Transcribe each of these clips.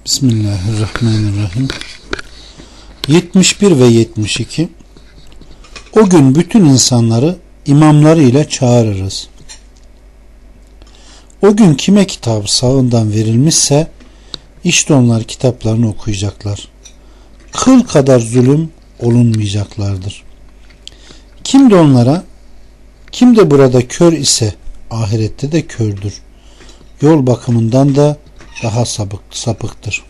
Bismillahirrahmanirrahim. 71 ve 72. O gün bütün insanları imamları ile çağırırız. O gün kime kitabı sağından verilmişse işte onlar kitaplarını okuyacaklar. Kıl kadar zulüm olunmayacaklardır. Kim de onlara, kim de burada kör ise ahirette de kördür. Yol bakımından da daha sapıktır.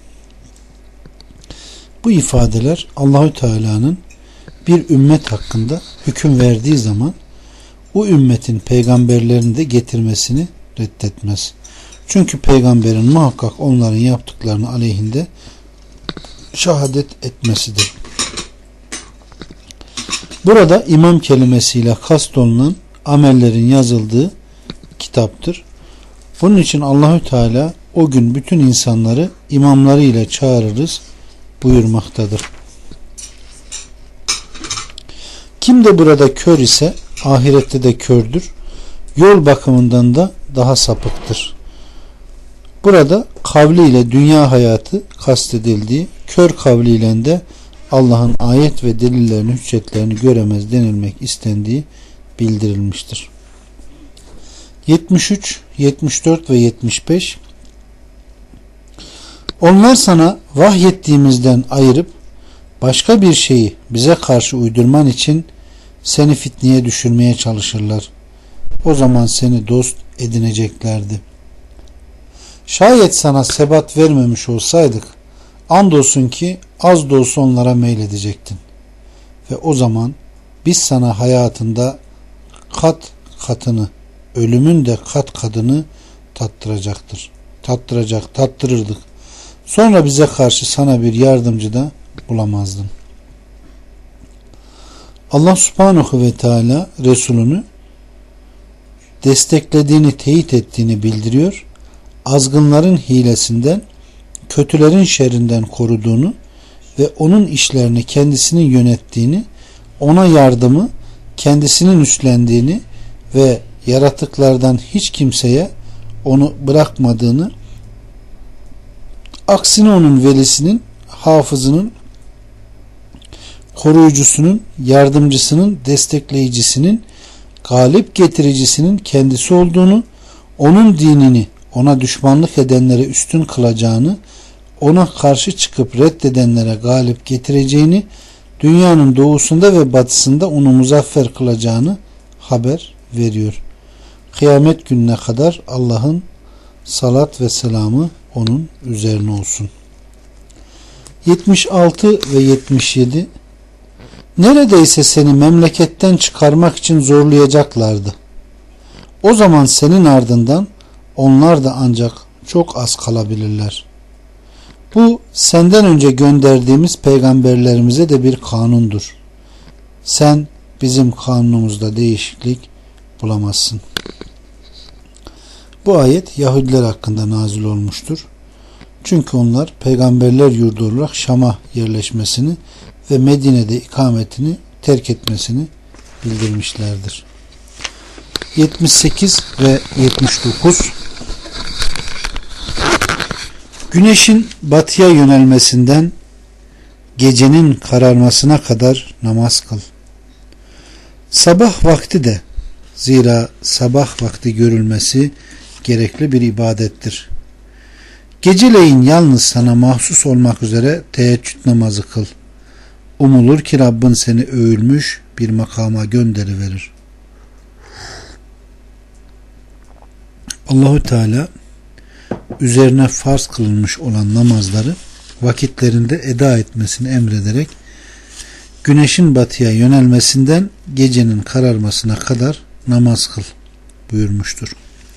Bu ifadeler Allahü Teala'nın bir ümmet hakkında hüküm verdiği zaman o ümmetin peygamberlerini de getirmesini reddetmez. Çünkü peygamberin muhakkak onların yaptıklarını aleyhinde şehadet etmesidir. Burada imam kelimesiyle kastolunan amellerin yazıldığı kitaptır. Bunun için Allahü Teala o gün bütün insanları imamları ile çağırırız buyurmaktadır. Kim de burada kör ise ahirette de kördür. Yol bakımından da daha sapıktır. Burada kavliyle dünya hayatı kastedildiği, kör kavliyle de Allah'ın ayet ve delillerini, hüccetlerini göremez denilmek istendiği bildirilmiştir. 73, 74 ve 75. Onlar sana vahyettiğimizden ayırıp başka bir şeyi bize karşı uydurman için seni fitneye düşürmeye çalışırlar. O zaman seni dost edineceklerdi. Şayet sana sebat vermemiş olsaydık andolsun ki az da olsa onlara meyledecektin. Ve o zaman biz sana hayatında kat katını, ölümün de kat kadını tattırırdık. Sonra bize karşı sana bir yardımcı da bulamazdın. Allah Subhanahu ve Teala Resulünü desteklediğini, teyit ettiğini bildiriyor. Azgınların hilesinden, kötülerin şerrinden koruduğunu ve onun işlerini kendisinin yönettiğini, ona yardımı kendisinin üstlendiğini ve yaratıklardan hiç kimseye onu bırakmadığını, aksine onun velisinin, hafızının, koruyucusunun, yardımcısının, destekleyicisinin, galip getiricisinin kendisi olduğunu, onun dinini ona düşmanlık edenlere üstün kılacağını, ona karşı çıkıp reddedenlere galip getireceğini, dünyanın doğusunda ve batısında onu muzaffer kılacağını haber veriyor. Kıyamet gününe kadar Allah'ın salat ve selamı onun üzerine olsun. 76 ve 77. Neredeyse seni memleketten çıkarmak için zorlayacaklardı. O zaman senin ardından onlar da ancak çok az kalabilirler. Bu senden önce gönderdiğimiz peygamberlerimize de bir kanundur. Sen bizim kanunumuzda değişiklik bulamazsın. Bu ayet Yahudiler hakkında nazil olmuştur. Çünkü onlar peygamberler yurdu olarak Şam'a yerleşmesini ve Medine'de ikametini terk etmesini bildirmişlerdir. 78 ve 79. Güneşin batıya yönelmesinden gecenin kararmasına kadar namaz kıl. Sabah vakti de, zira sabah vakti görülmesi gerekli bir ibadettir. Geceleyin yalnız sana mahsus olmak üzere teheccüd namazı kıl. Umulur ki Rabbin seni övülmüş bir makama gönderiverir. Allahu Teala üzerine farz kılınmış olan namazları vakitlerinde eda etmesini emrederek güneşin batıya yönelmesinden gecenin kararmasına kadar namaz kıl buyurmuştur.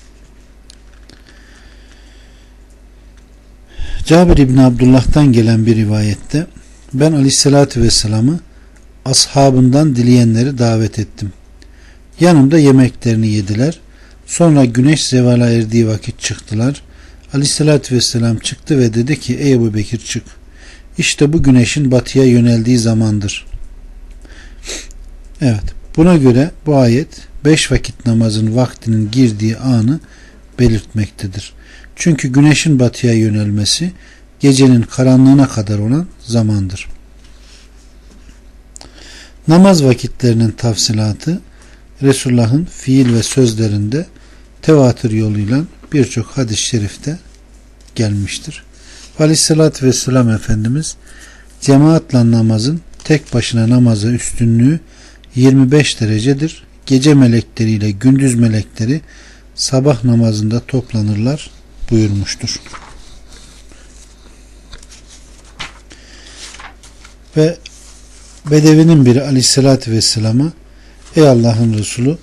Cabir İbni Abdullah'tan gelen bir rivayette ben Aleyhisselatü Vesselam'ı ashabından dileyenleri davet ettim. Yanımda yemeklerini yediler. Sonra güneş zevala erdiği vakit çıktılar. Aleyhisselatü Vesselam çıktı ve dedi ki ey Ebu Bekir çık. İşte bu güneşin batıya yöneldiği zamandır. Evet, buna göre bu ayet 5 vakit namazın vaktinin girdiği anı belirtmektedir. Çünkü güneşin batıya yönelmesi gecenin karanlığına kadar olan zamandır. Namaz vakitlerinin tafsilatı Resulullah'ın fiil ve sözlerinde tevatür yoluyla birçok hadis-i şerifte gelmiştir. Aleyhissalatü vesselam Efendimiz cemaatle namazın tek başına namaza üstünlüğü 25 derecedir. Gece melekleriyle gündüz melekleri sabah namazında toplanırlar buyurmuştur. Ve Bedevinin biri Aleyhissalatü vesselama ey Allah'ın Resulü,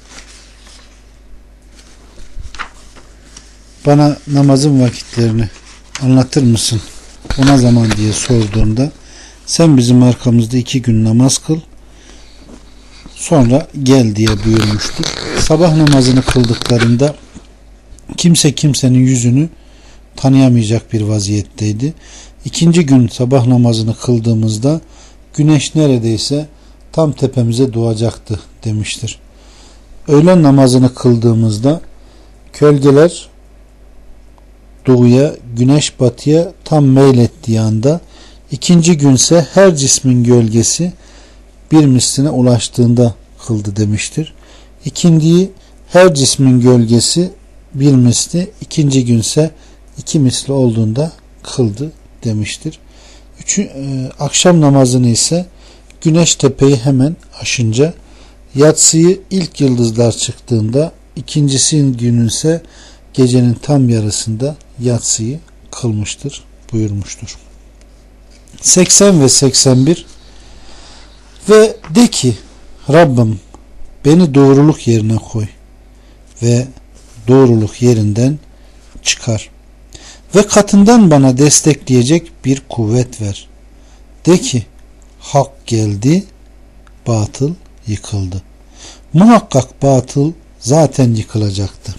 bana namazın vakitlerini anlatır mısın? Ona zaman diye sorduğunda sen bizim arkamızda 2 gün namaz kıl, sonra gel diye buyurmuştur. Sabah namazını kıldıklarında kimse kimsenin yüzünü tanıyamayacak bir vaziyetteydi. 2. gün sabah namazını kıldığımızda güneş neredeyse tam tepemize doğacaktı demiştir. Öğlen namazını kıldığımızda gölgeler doğuya, güneş batıya tam meylettiği anda, 2. günse her cismin gölgesi bir misline ulaştığında kıldı demiştir. İkindiyi her cismin gölgesi bir misli, 2. günse 2 misli olduğunda kıldı demiştir. Akşam namazını ise güneş tepeyi hemen aşınca, yatsıyı ilk yıldızlar çıktığında, 2. günün ise gecenin tam yarısında yatsıyı kılmıştır buyurmuştur. 80 ve 81 ve de ki Rabbim beni doğruluk yerine koy ve doğruluk yerinden çıkar ve katından bana destekleyecek bir kuvvet ver. De ki hak geldi, batıl yıkıldı. Muhakkak batıl zaten yıkılacaktı.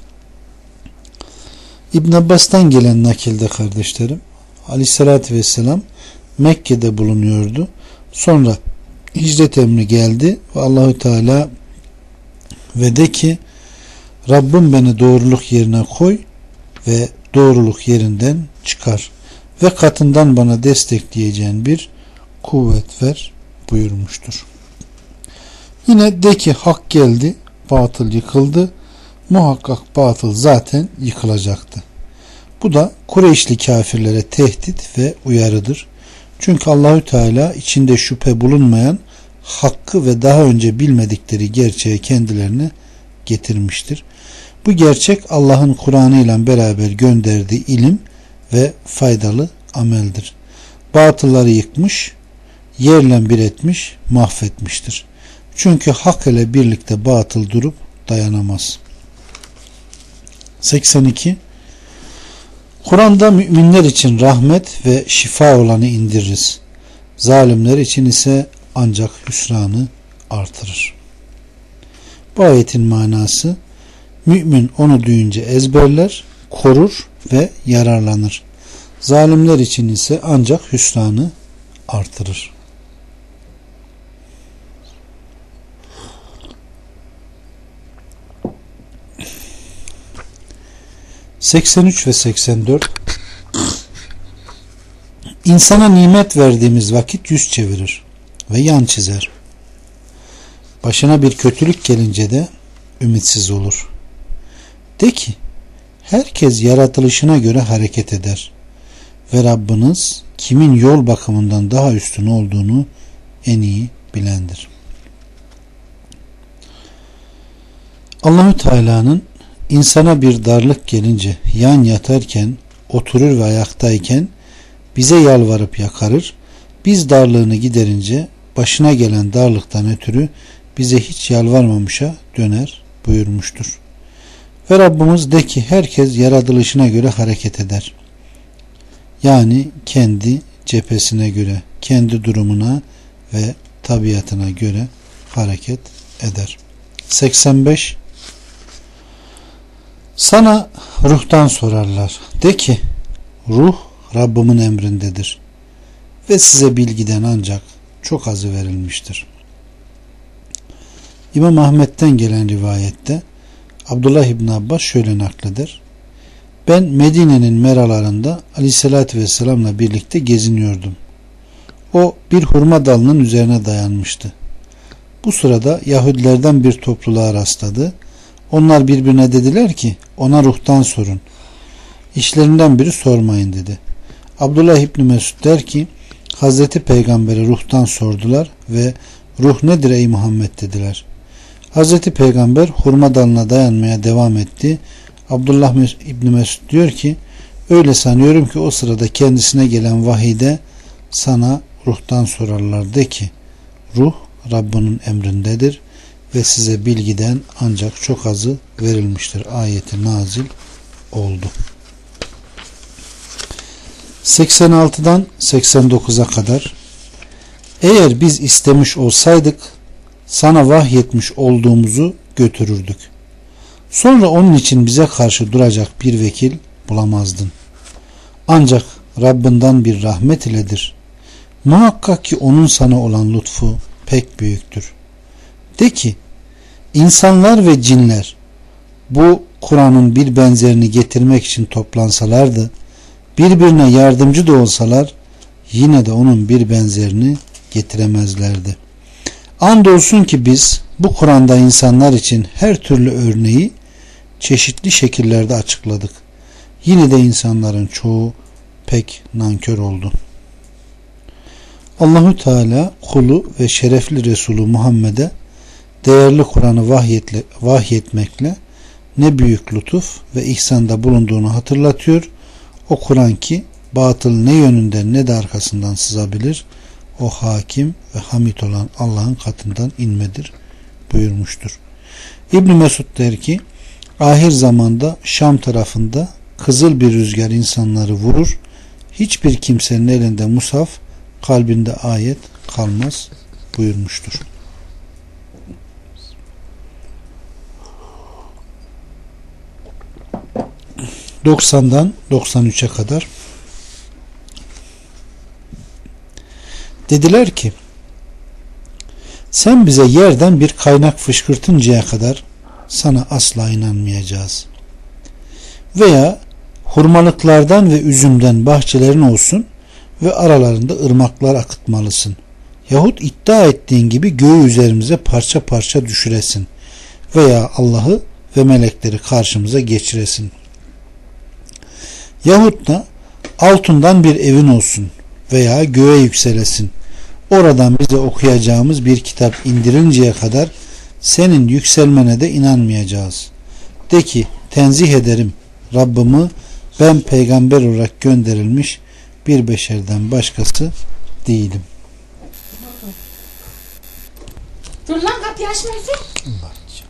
İbn Abbas'tan gelen nakilde kardeşlerim, Aleyhissalatü vesselam Mekke'de bulunuyordu. Sonra hicret emri geldi ve Allahü Teala ve de ki Rabbim beni doğruluk yerine koy ve doğruluk yerinden çıkar ve katından bana destekleyeceğin bir kuvvet ver buyurmuştur. Yine de ki hak geldi, batıl yıkıldı. Muhakkak batıl zaten yıkılacaktı. Bu da Kureyşli kafirlere tehdit ve uyarıdır. Çünkü Allahü Teala içinde şüphe bulunmayan hakkı ve daha önce bilmedikleri gerçeği kendilerine getirmiştir. Bu gerçek Allah'ın Kur'an'ı ile beraber gönderdiği ilim ve faydalı ameldir. Batılları yıkmış, yerle bir etmiş, mahvetmiştir. Çünkü hak ile birlikte batıl durup dayanamaz. 82. Kur'an'da müminler için rahmet ve şifa olanı indiririz. Zalimler için ise ancak hüsranı artırır. Bu ayetin manası, mümin onu duyunca ezberler, korur ve yararlanır. Zalimler için ise ancak hüsranı artırır. 83 ve 84 İnsana nimet verdiğimiz vakit yüz çevirir ve yan çizer. Başına bir kötülük gelince de ümitsiz olur. De ki, herkes yaratılışına göre hareket eder ve Rabbiniz kimin yol bakımından daha üstün olduğunu en iyi bilendir. Allahü Teala'nın insana bir darlık gelince yan yatarken, oturur ve ayaktayken bize yalvarıp yakarır. Biz darlığını giderince başına gelen darlıktan ötürü bize hiç yalvarmamışa döner buyurmuştur. Ve Rabbimiz de ki herkes yaratılışına göre hareket eder. Yani kendi cephesine göre, kendi durumuna ve tabiatına göre hareket eder. 85 Sana ruhtan sorarlar. De ki ruh Rabbimin emrindedir ve size bilgiden ancak çok azı verilmiştir. İmam Ahmet'ten gelen rivayette Abdullah İbn Abbas şöyle nakleder. Ben Medine'nin meralarında Aleyhisselatü Vesselam'la birlikte geziniyordum. O bir hurma dalının üzerine dayanmıştı. Bu sırada Yahudilerden bir topluluğa rastladı. Onlar birbirine dediler ki ona ruhtan sorun. İşlerinden biri sormayın dedi. Abdullah İbni Mesud der ki Hazreti Peygamber'e ruhtan sordular ve ruh nedir ey Muhammed dediler. Hazreti Peygamber hurma dalına dayanmaya devam etti. Abdullah İbni Mesud diyor ki öyle sanıyorum ki o sırada kendisine gelen vahide sana ruhtan sorarlar de ki ruh Rabbinin emrindedir ve size bilgiden ancak çok azı verilmiştir. Ayeti nazil oldu. 86'dan 89'a kadar eğer biz istemiş olsaydık sana vahyetmiş olduğumuzu götürürdük. Sonra onun için bize karşı duracak bir vekil bulamazdın. Ancak Rabbinden bir rahmet iledir. Muhakkak ki onun sana olan lütfu pek büyüktür. De ki insanlar ve cinler bu Kur'an'ın bir benzerini getirmek için toplansalardı, birbirine yardımcı da olsalar yine de onun bir benzerini getiremezlerdi. Andolsun ki biz bu Kur'an'da insanlar için her türlü örneği çeşitli şekillerde açıkladık. Yine de insanların çoğu pek nankör oldu. Allahu Teala kulu ve şerefli Resulü Muhammed'e değerli Kur'an'ı vahyetmekle ne büyük lütuf ve ihsanda bulunduğunu hatırlatıyor. O Kur'an ki batıl ne yönünden ne de arkasından sızabilir. O hakim ve hamid olan Allah'ın katından inmedir buyurmuştur. İbn Mesud der ki ahir zamanda Şam tarafında kızıl bir rüzgar insanları vurur. Hiçbir kimsenin elinde mushaf, kalbinde ayet kalmaz buyurmuştur. ...90'dan 93'e kadar... Dediler ki... ...sen bize yerden bir kaynak fışkırtıncaya kadar... ...sana asla inanmayacağız. Veya... ...hurmalıklardan ve üzümden bahçelerin olsun... ...ve aralarında ırmaklar akıtmalısın. Yahut iddia ettiğin gibi göğü üzerimize parça parça düşüresin. Veya Allah'ı ve melekleri karşımıza geçiresin. Yahut da altından bir evin olsun veya göğe yükselesin. Oradan bize okuyacağımız bir kitap indirinceye kadar senin yükselmene de inanmayacağız. De ki tenzih ederim Rabbimi, ben peygamber olarak gönderilmiş bir beşerden başkası değilim. Dur lan kapıyı açmayasın. Allah.